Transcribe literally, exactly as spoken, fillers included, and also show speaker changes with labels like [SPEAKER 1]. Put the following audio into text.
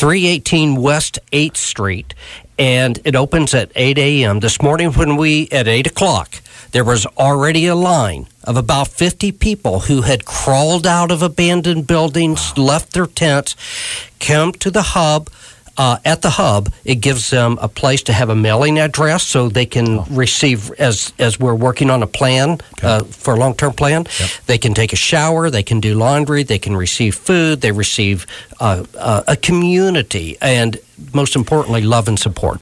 [SPEAKER 1] three eighteen West eighth Street, and it opens at eight a.m. This morning when we, at eight o'clock, there was already a line of about fifty people who had crawled out of abandoned buildings, wow. left their tents, come to the hub. Uh, at the hub, it gives them a place to have a mailing address so they can oh. receive, as as we're working on a plan okay. uh, for a long-term plan, yep. they can take a shower, they can do laundry, they can receive food, they receive uh, uh, a community, and most importantly, love and support.